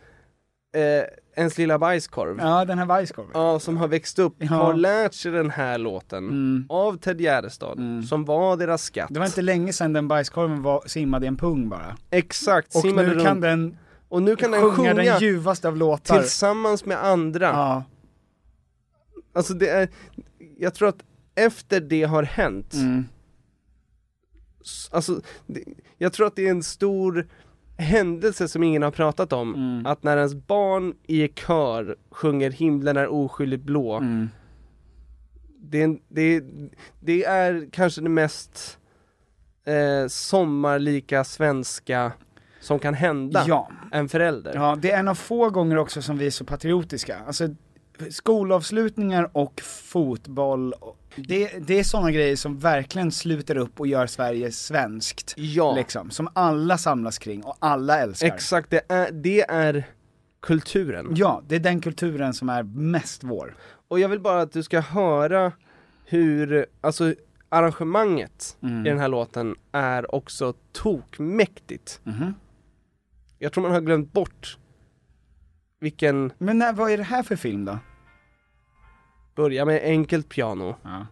ens lilla bajskorv. Ja, den här bajskorven. Ja, som har växt upp har lärt sig den här låten av Ted Gärdestad som var deras skatt. Det var inte länge sedan den bajskorven simmade i en pung bara. Exakt. Och nu kan den sjunga den ljuvaste av låtar tillsammans med andra. Ja. Alltså det är, jag tror att efter det har hänt alltså jag tror att det är en stor händelse som ingen har pratat om, att när ens barn i kör sjunger Himlen är oskyldigt blå, det är kanske det mest sommarlika svenska som kan hända en förälder. Ja, det är en av få gånger också som vi är så patriotiska. Alltså skolavslutningar och fotboll, det är sådana grejer som verkligen sluter upp och gör Sverige svenskt. Ja. Liksom, som alla samlas kring och alla älskar. Exakt, det är kulturen. Ja, det är den kulturen som är mest vår. Och jag vill bara att du ska höra hur, alltså arrangemanget i den här låten är också tokmäktigt. Jag tror man har glömt bort vilken... Men vad är det här för film då? Börja med enkelt piano. Ja.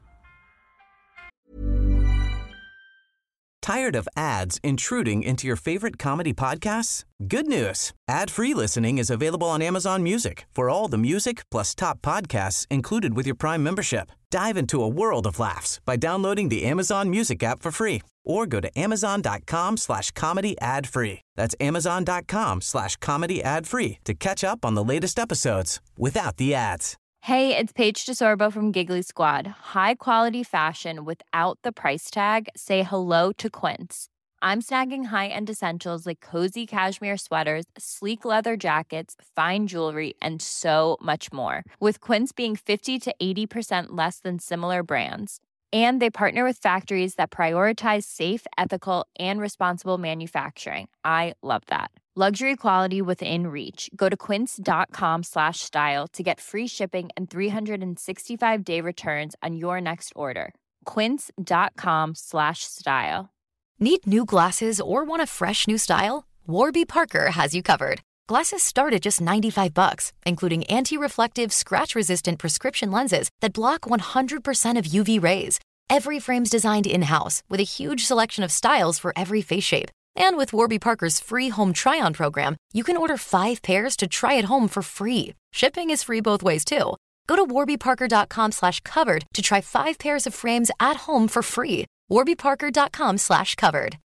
Tired of ads intruding into your favorite comedy podcasts? Good news. Ad-free listening is available on Amazon Music for all the music plus top podcasts included with your Prime membership. Dive into a world of laughs by downloading the Amazon Music app for free or go to amazon.com/comedy ad-free. That's amazon.com/comedy ad-free to catch up on the latest episodes without the ads. Hey, it's Paige DeSorbo from Giggly Squad. High quality fashion without the price tag. Say hello to Quince. I'm snagging high-end essentials like cozy cashmere sweaters, sleek leather jackets, fine jewelry, and so much more. With Quince being 50 to 80% less than similar brands. And they partner with factories that prioritize safe, ethical, and responsible manufacturing. I love that. Luxury quality within reach. Go to quince.com/style to get free shipping and 365-day returns on your next order. Quince.com/style. Need new glasses or want a fresh new style? Warby Parker has you covered. Glasses start at just $95, including anti-reflective, scratch-resistant prescription lenses that block 100% of UV rays. Every frame's designed in-house with a huge selection of styles for every face shape. And with Warby Parker's free home try-on program, you can order 5 pairs to try at home for free. Shipping is free both ways, too. Go to warbyparker.com/covered to try 5 pairs of frames at home for free. warbyparker.com/covered.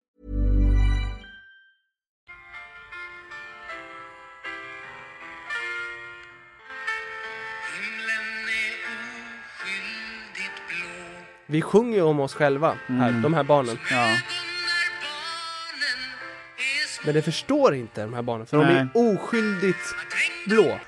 Vi sjunger ju om oss själva, här, de här barnen. Ja. Men det förstår inte de här barnen, för de är oskyldigt blå.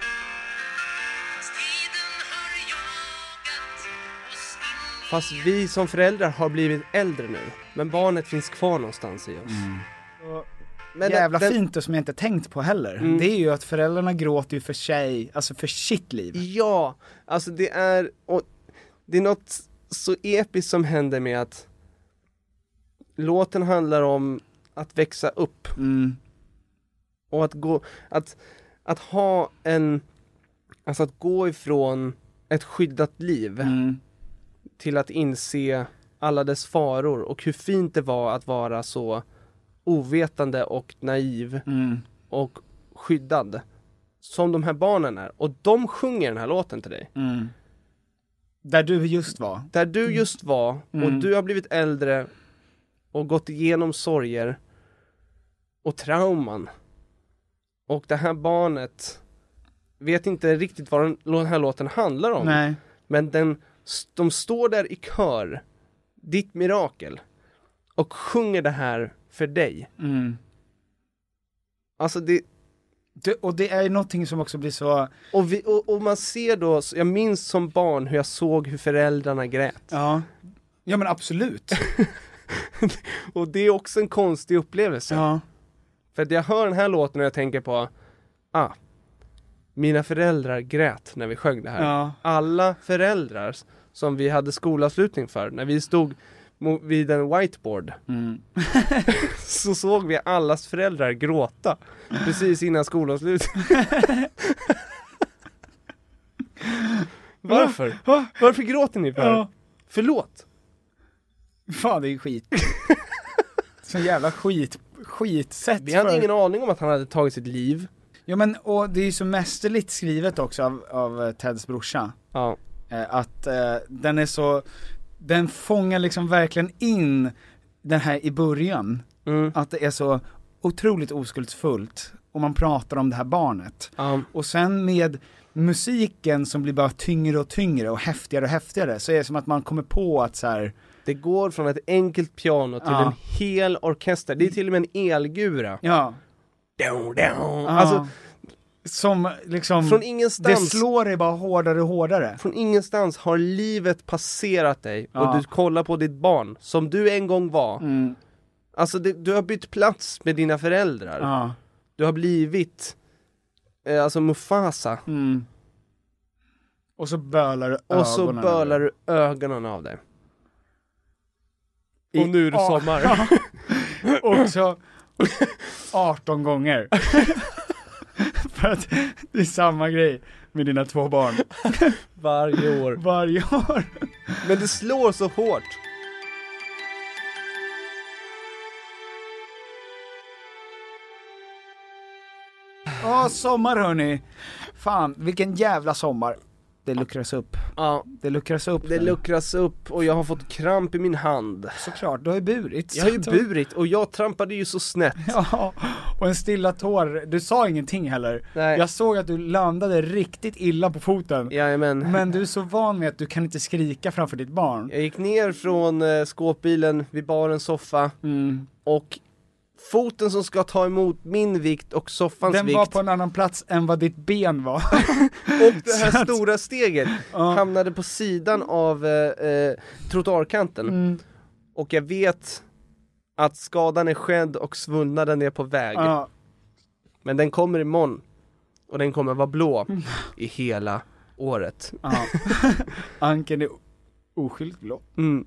Fast vi som föräldrar har blivit äldre nu. Men barnet finns kvar någonstans i oss. Men jävla fint och som jag inte tänkt på heller. Det är ju att föräldrarna gråter ju för sig, alltså för sitt liv. Ja, alltså det är något så episkt som händer med att låten handlar om att växa upp. Och att ha en, alltså att gå ifrån ett skyddat liv till att inse alla dess faror och hur fint det var att vara så ovetande och naiv och skyddad som de här barnen är. Och de sjunger den här låten till dig. Där du just var. Där du just var och du har blivit äldre och gått igenom sorger och trauman. Och det här barnet vet inte riktigt vad den här låten handlar om. Nej. Men de står där i kör, ditt mirakel, och sjunger det här för dig. Alltså och det är någonting som också blir så... Och man ser då, jag minns som barn hur jag såg hur föräldrarna grät. Ja men absolut. Och det är också en konstig upplevelse. Ja. För att jag hör den här låten och jag tänker på, mina föräldrar grät när vi sjöng det här. Ja. Alla föräldrar som vi hade skolavslutning för, när vi stod vid en whiteboard så såg vi allas föräldrar gråta precis innan skolavslutning. Varför? Varför gråter ni för? Ja. Förlåt. Fan, det är skit. Så jävla skitsätt. Vi hade ingen aning om att han hade tagit sitt liv. Ja men, och det är ju så mästerligt skrivet också av Teds brorsa. Ja. Att den är så, den fångar liksom verkligen in den här i början. Att det är så otroligt oskuldsfullt och man pratar om det här barnet. Och sen med musiken som blir bara tyngre och tyngre och häftigare, så är det som att man kommer på att så här. Det går från ett enkelt piano till en hel orkester. Det är till och med en elgura. Ja. Alltså, som liksom, från ingenstans, det slår dig bara hårdare och hårdare. Från ingenstans har livet passerat dig och du kollar på ditt barn som du en gång var. Alltså du har bytt plats med dina föräldrar. Du har blivit alltså Mufasa. Och så bölar du ögonen av det. Och nu är det sommar. Och så 18 gånger. För att det är samma grej med dina 2 barn. Varje år. Men det slår så hårt. Sommar hörni. Fan, vilken jävla sommar. Det luckras upp. Ja. Det luckras upp och jag har fått kramp i min hand. Såklart, du har ju burit. Jag har ju burit och jag trampade ju så snett. Ja, och en stilla tår. Du sa ingenting heller. Nej. Jag såg att du landade riktigt illa på foten. Jajamän. Men du är så van med att du kan inte skrika framför ditt barn. Jag gick ner från skåpbilen vid barens soffa och foten som ska ta emot min vikt och soffans vikt. Den var på en annan plats än vad ditt ben var. Och det här stora steget hamnade på sidan av trottoarkanten. Och jag vet att skadan är skedd och svullnaden är på väg. Men den kommer imorgon. Och den kommer vara blå i hela året. Anken är oskyldigt blå.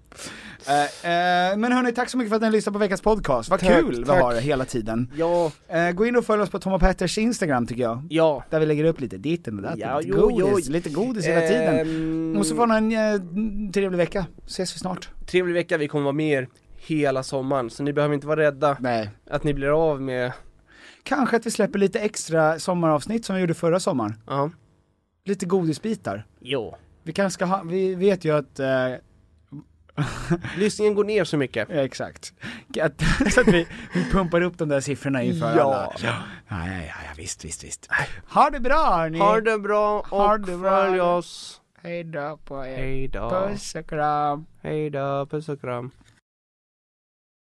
Men hörni, tack så mycket för att ni lyssnade på veckans podcast. Vad kul vi har det hela tiden. Ja. Gå in och följ oss på Tom och Petters Instagram tycker jag. Ja. Där vi lägger upp lite ditten och datten. Lite godis hela tiden. Och så får ni en trevlig vecka. Ses vi snart. Trevlig vecka, vi kommer vara med er hela sommaren. Så ni behöver inte vara rädda. Nej. Att ni blir av med... Kanske att vi släpper lite extra sommaravsnitt som vi gjorde förra sommaren. Ja. Lite godisbitar. Jo. Vi kanske ska ha, vi vet ju att lyssningen går ner så mycket. Ja, exakt. Så att vi pumpar upp de där siffrorna inför alla. Ja, visst. Ha det bra hörni. Ha det bra och följ oss. Hej då på er. Hej då. Puss och kram. Hej då, puss och kram.